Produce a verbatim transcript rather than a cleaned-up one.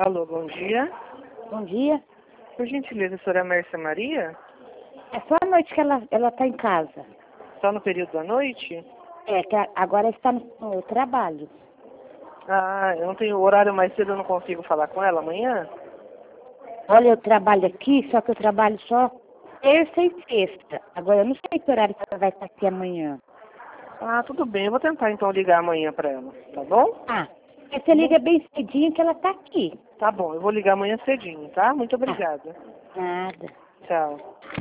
Alô, bom dia. Bom dia. Por gentileza, a senhora Mércia Maria? É só à noite que ela ela tá em casa. Só no período da noite? É, que a- agora está no, no trabalho. Ah, eu não tenho horário mais cedo, eu não consigo falar com ela amanhã? Olha, eu trabalho aqui, só que eu trabalho só terça e sexta. Agora eu não sei que horário que ela vai estar aqui amanhã. Ah, tudo bem, eu vou tentar então ligar amanhã pra ela, tá bom? Ah, mas você liga bem cedinho que ela tá aqui. Tá bom, eu vou ligar amanhã cedinho, tá? Muito Ah, obrigada. nada. Tchau.